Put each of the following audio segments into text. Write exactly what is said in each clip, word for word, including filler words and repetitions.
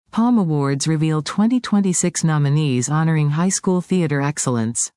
Palm Awards reveal twenty twenty-six nominees honoring high school theater excellence.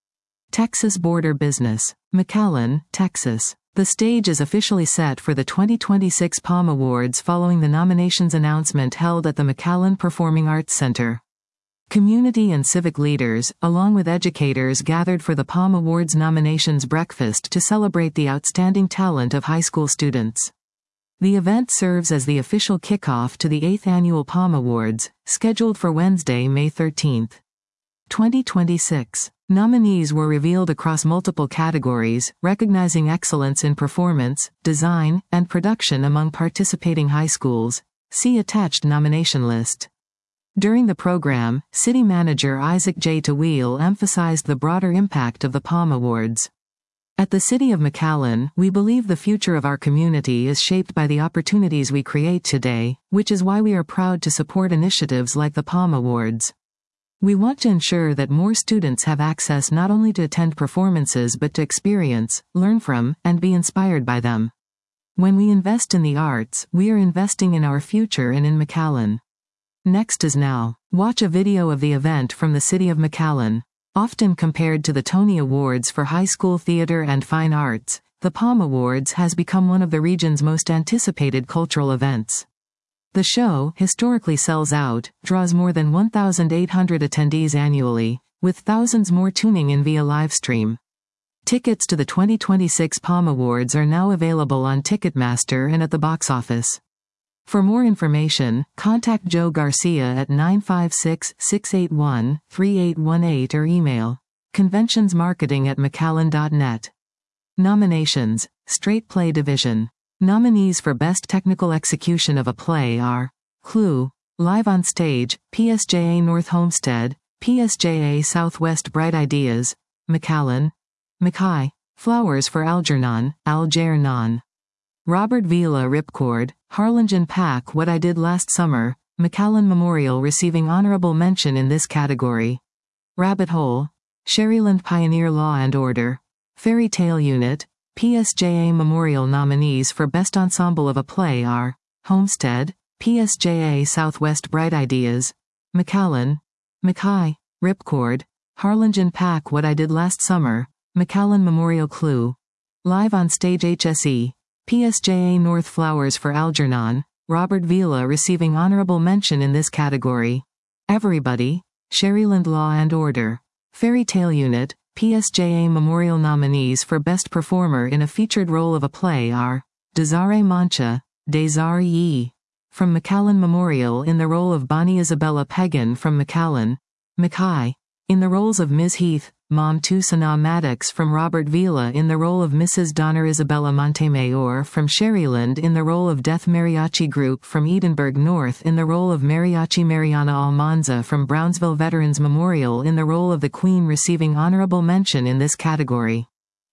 Texas Border Business. McAllen, Texas. The stage is officially set for the twenty twenty-six Palm Awards following the nominations announcement held at the McAllen Performing Arts Center. Community and civic leaders, along with educators, gathered for the Palm Awards nominations breakfast to celebrate the outstanding talent of high school students. The event serves as the official kickoff to the eighth Annual Palm Awards, scheduled for Wednesday, May thirteenth. twenty twenty-six. Nominees were revealed across multiple categories, recognizing excellence in performance, design, and production among participating high schools. See attached nomination list. During the program, City Manager Isaac J. Tawil emphasized the broader impact of the Palm Awards. At the City of McAllen, we believe the future of our community is shaped by the opportunities we create today, which is why we are proud to support initiatives like the Palm Awards. We want to ensure that more students have access not only to attend performances but to experience, learn from, and be inspired by them. When we invest in the arts, we are investing in our future and in McAllen. Next is now. Watch a video of the event from the City of McAllen. Often compared to the Tony Awards for high school theater and fine arts, the Palm Awards has become one of the region's most anticipated cultural events. The show, historically sells out, draws more than one thousand eight hundred attendees annually, with thousands more tuning in via live stream. Tickets to the twenty twenty-six Palm Awards are now available on Ticketmaster and at the box office. For more information, contact Joe Garcia at nine five six, six eight one, three eight one eight or email conventionsmarketing at mcallen dot net. Nominations. Straight Play Division. Nominees for Best Technical Execution of a Play are Clue, Live on Stage, P S J A North Homestead, P S J A Southwest Bright Ideas, McAllen, Mackay, Flowers for Algernon, Algernon. Robert Vila Ripcord, Harlingen Pack What I Did Last Summer, McAllen Memorial receiving honorable mention in this category. Rabbit Hole, Sherryland Pioneer Law and Order, Fairy Tale Unit, P S J A Memorial. Nominees for Best Ensemble of a Play are Homestead, P S J A Southwest Bright Ideas, McAllen, Mackay, Ripcord, Harlingen Pack What I Did Last Summer, McAllen Memorial. Clue, Live on Stage H S E, P S J A North. Flowers for Algernon, Robert Vila receiving honorable mention in this category. Everybody, Sherryland Law and Order, Fairy Tale Unit, P S J A Memorial. Nominees for Best Performer in a Featured Role of a Play are Desare Mancha, Desare Yi, from McAllen Memorial in the role of Bonnie Isabella Pagan from McAllen, Mackay, in the roles of Miz Heath, Mom Tusana Maddox from Robert Vila in the role of Missus Donner Isabella Montemayor from Sherryland in the role of Death Mariachi Group from Edinburgh North in the role of Mariachi Mariana Almanza from Brownsville Veterans Memorial in the role of the Queen receiving honorable mention in this category.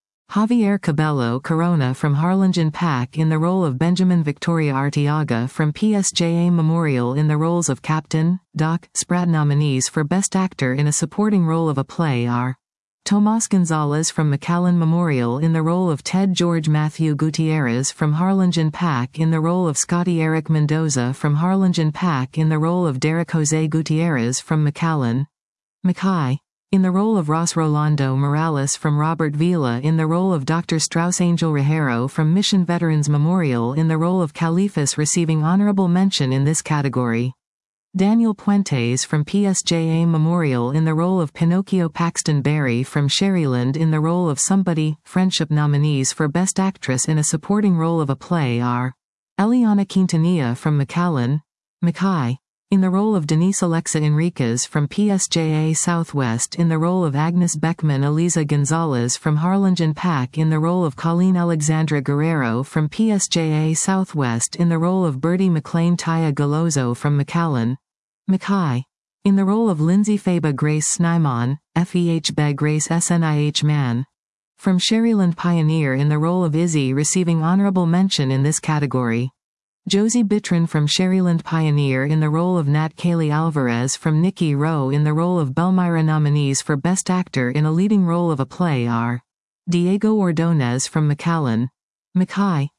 Javier Cabello Corona from Harlingen Pack in the role of Benjamin Victoria Arteaga from P S J A Memorial in the roles of Captain, Doc, Spratt. Nominees for Best Actor in a Supporting Role of a Play are Tomas Gonzalez from McAllen Memorial in the role of Ted George Matthew Gutierrez from Harlingen Pack in the role of Scotty Eric Mendoza from Harlingen Pack in the role of Derek Jose Gutierrez from McAllen, Mackay, in the role of Ross Rolando Morales from Robert Vila in the role of Doctor Strauss Angel Rajero from Mission Veterans Memorial in the role of Califas receiving honorable mention in this category. Daniel Puentes from P S J A Memorial in the role of Pinocchio. Paxton Berry from Sherryland in the role of Somebody. Friendship. Nominees for Best Actress in a Supporting Role of a Play are Eliana Quintanilla from McAllen, Mackay, in the role of Denise Alexa Enriquez from P S J A Southwest in the role of Agnes Beckman. Eliza Gonzalez from Harlingen Pack in the role of Colleen Alexandra Guerrero from P S J A Southwest in the role of Bertie McLean. Taya Galozo from McAllen, Mackay, in the role of Lindsay Faba Grace Snymon, F E H B E Grace S N I H Mann, from Sherryland Pioneer in the role of Izzy receiving honorable mention in this category. Josie Bitron from Sherryland Pioneer in the role of Nat Kaylee Alvarez from Nikki Rowe in the role of Belmira. Nominees for Best Actor in a Leading Role of a Play are Diego Ordonez from McAllen, Mackay,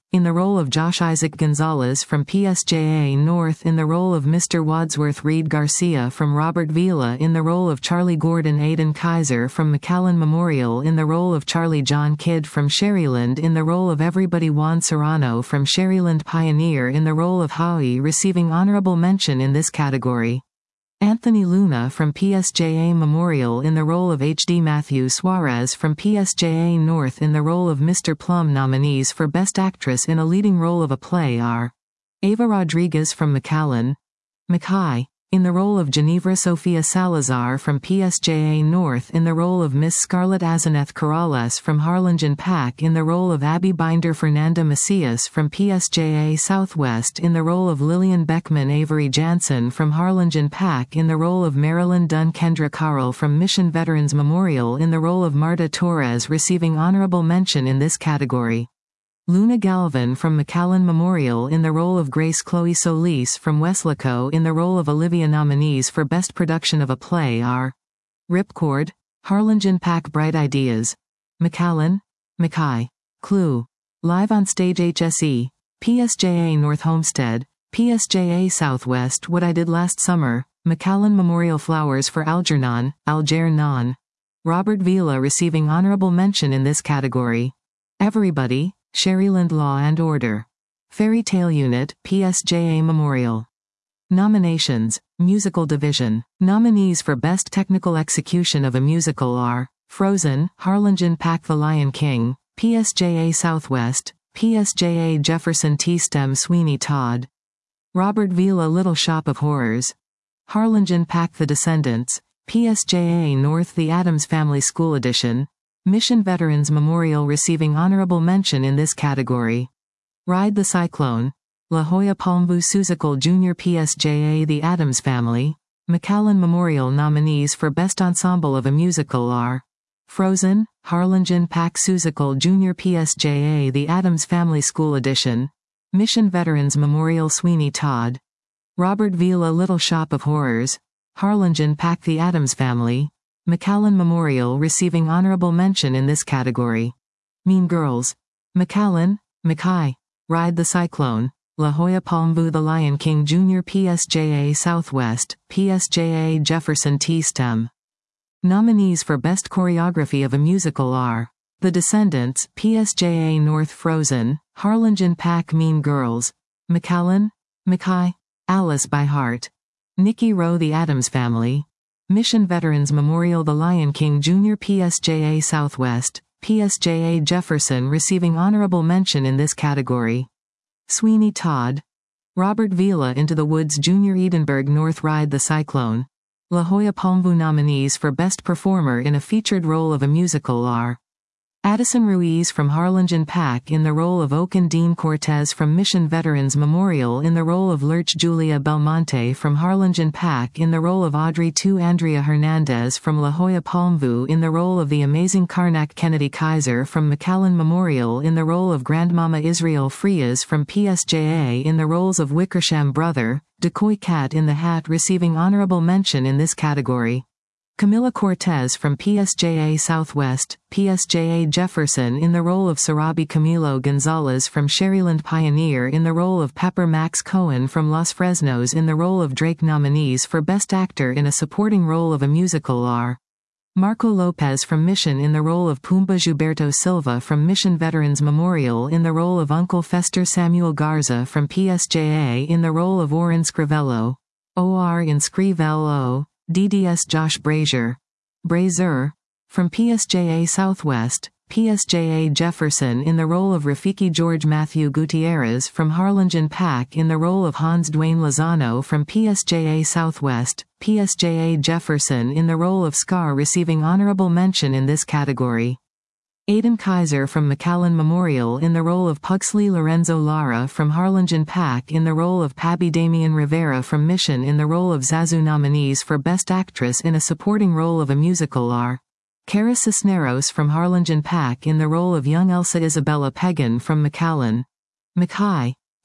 in the role of Josh Isaac Gonzalez from P S J A North, in the role of Mister Wadsworth Reed Garcia from Robert Vila, in the role of Charlie Gordon Aidan Kaiser from McAllen Memorial, in the role of Charlie John Kidd from Sherryland, in the role of Everybody Juan Serrano from Sherryland Pioneer, in the role of Howie, receiving honorable mention in this category. Anthony Luna from P S J A Memorial, in the role of H D Matthew Suarez from P S J A North, in the role of Mister Plum. Nominees for Best Actress in a Leading Role of a Play are Ava Rodriguez from McAllen, Mackay, in the role of Ginevra Sofia Salazar from P S J A North, in the role of Miss Scarlett Azeneth Corrales from Harlingen Pack, in the role of Abby Binder Fernanda Macias from P S J A Southwest, in the role of Lillian Beckman Avery Jansen from Harlingen Pack, in the role of Marilyn Dunn Kendra Carl from Mission Veterans Memorial, in the role of Marta Torres, receiving honorable mention in this category. Luna Galvin from McAllen Memorial, in the role of Grace Chloe Solis from Weslaco, in the role of Olivia. Nominees for Best Production of a Play are Ripcord, Harlingen Pack Bright Ideas, McAllen, Mackay, Clue, Live on Stage H S E, P S J A North Homestead, P S J A Southwest What I Did Last Summer, McAllen Memorial Flowers for Algernon, Algernon. Robert Vila receiving honorable mention in this category. Everybody, Sherryland Law and Order. Fairy Tale Unit, P S J A Memorial. Nominations: Musical Division. Nominees for Best Technical Execution of a Musical are Frozen, Harlingen Pack The Lion King, P S J A Southwest, P S J A Jefferson T-Stem Sweeney Todd. Robert Vila Little Shop of Horrors. Harlingen Pack The Descendants, P S J A North The Addams Family School Edition. Mission Veterans Memorial receiving honorable mention in this category. Ride the Cyclone, La Jolla Palmvu Seussical Junior P S J A The Addams Family. McAllen Memorial nominees for Best Ensemble of a Musical are Frozen, Harlingen Pack Seussical Junior P S J A The Addams Family School Edition. Mission Veterans Memorial Sweeney Todd. Robert Vila Little Shop of Horrors. Harlingen Pack The Addams Family. McAllen Memorial receiving honorable mention in this category. Mean Girls, McAllen, Mackay. Ride the Cyclone, La Jolla Palmvu The Lion King Junior P S J A Southwest, P S J A Jefferson T-Stem. Nominees for Best Choreography of a Musical are The Descendants, P S J A North Frozen, Harlingen Pack Mean Girls, McAllen, Mackay. Alice by Heart. Nikki Rowe The Addams Family. Mission Veterans Memorial The Lion King Junior P S J A Southwest, P S J A Jefferson receiving honorable mention in this category. Sweeney Todd. Robert Vila Into the Woods Junior Edinburgh North Ride the Cyclone. La Jolla Palmvu nominees for Best Performer in a Featured Role of a Musical are Addison Ruiz from Harlingen Pack in the role of Oaken Dean Cortez from Mission Veterans Memorial, in the role of Lurch Julia Belmonte from Harlingen Pack, in the role of Audrey two Andrea Hernandez from La Jolla Palmvu, in the role of the Amazing Karnak Kennedy Kaiser from McAllen Memorial, in the role of Grandmama Israel Frias from P S J A, in the roles of Wickersham Brother, Decoy Cat in the Hat receiving honorable mention in this category. Camila Cortez from P S J A Southwest, P S J A Jefferson in the role of Sarabi Camilo Gonzalez from Sherryland Pioneer, in the role of Pepper Max Cohen from Los Fresnos, in the role of Drake. Nominees for Best Actor in a Supporting Role of a Musical are Marco Lopez from Mission in the role of Pumba Gilberto Silva from Mission Veterans Memorial, in the role of Uncle Fester Samuel Garza from P S J A, in the role of Orin Scrivello, O R Inscrivello, D D S Josh Brazier, Brazier, from P S J A Southwest, P S J A Jefferson in the role of Rafiki George Matthew Gutierrez from Harlingen Pack, in the role of Hans Dwayne Lozano from P S J A Southwest, P S J A Jefferson in the role of Scar receiving honorable mention in this category. Aidan Kaiser from McAllen Memorial in the role of Pugsley Lorenzo Lara from Harlingen Pack, in the role of Pabby Damian Rivera from Mission, in the role of Zazu. Nominees for Best Actress in a Supporting Role of a Musical are Cara Cisneros from Harlingen Pack in the role of young Elsa Isabella Pagan from McAllen, Mackay,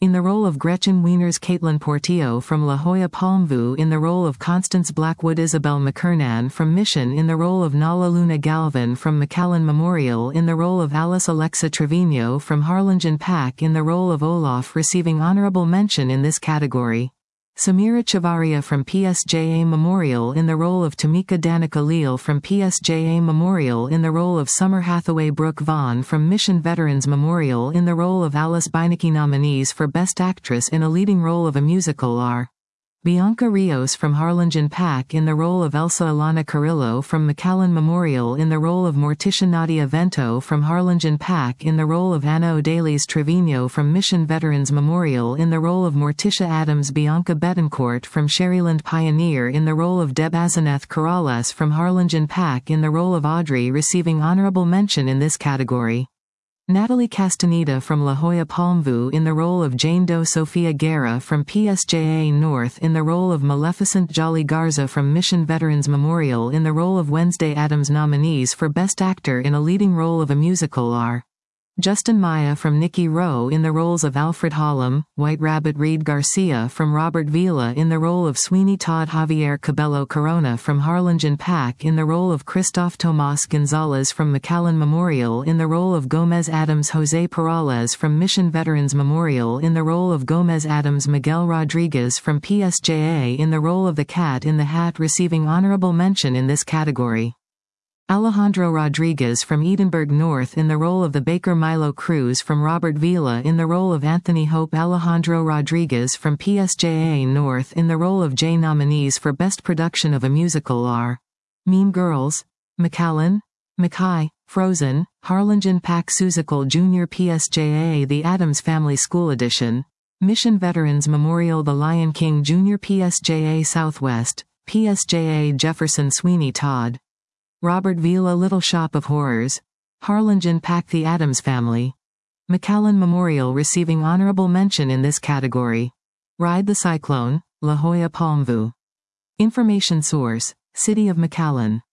in the role of Gretchen Wieners, Caitlin Portillo from La Jolla Palmview in the role of Constance Blackwood, Isabel McKernan from Mission in the role of Nala Luna Galvin from McAllen Memorial in the role of Alice Alexa Trevino from Harlingen Pack in the role of Olaf, receiving honorable mention in this category. Samira Chavaria from P S J A Memorial in the role of Tamika Danica Leal from P S J A Memorial in the role of Summer Hathaway. Brooke Vaughn from Mission Veterans Memorial in the role of Alice Beinecke. Nominees for Best Actress in a Leading Role of a Musical are Bianca Rios from Harlingen Pack in the role of Elsa Ilana Carrillo from McAllen Memorial in the role of Morticia Nadia Vento from Harlingen Pack in the role of Anna O'Daly's Trevino from Mission Veterans Memorial in the role of Morticia Adams. Bianca Betancourt from Sherryland Pioneer in the role of Deb Azeneth Corrales from Harlingen Pack in the role of Audrey, receiving honorable mention in this category. Natalie Castaneda from La Jolla Palmview in the role of Jane Doe. Sofia Guerra from P S J A North in the role of Maleficent. Jolly Garza from Mission Veterans Memorial in the role of Wednesday Addams. Nominees for Best Actor in a Leading Role of a Musical are Justin Maya from Nikki Rowe in the roles of Alfred Hollum, White Rabbit. Reed Garcia from Robert Vila in the role of Sweeney Todd. Javier Cabello Corona from Harlingen Pack in the role of Christoph Tomas Gonzalez from McAllen Memorial in the role of Gomez Adams. Jose Peralez from Mission Veterans Memorial in the role of Gomez Adams. Miguel Rodriguez from P S J A in the role of the Cat in the Hat, receiving honorable mention in this category. Alejandro Rodriguez from Edinburgh North in the role of the Baker. Milo Cruz from Robert Vila in the role of Anthony Hope. Alejandro Rodriguez from P S J A North in the role of Jay. Nominees for Best Production of a Musical are Mean Girls, McAllen, Mackay, Frozen, Harlingen Pack. Seussical Junior. P S J A The Addams Family School Edition, Mission Veterans Memorial. The Lion King Junior. P S J A Southwest, P S J A Jefferson. Sweeney Todd, Robert Vila. Little Shop of Horrors, Harlingen Pack. The Addams Family, McAllen Memorial, receiving honorable mention in this category. Ride the Cyclone, La Jolla Palmview. Information source, City of McAllen.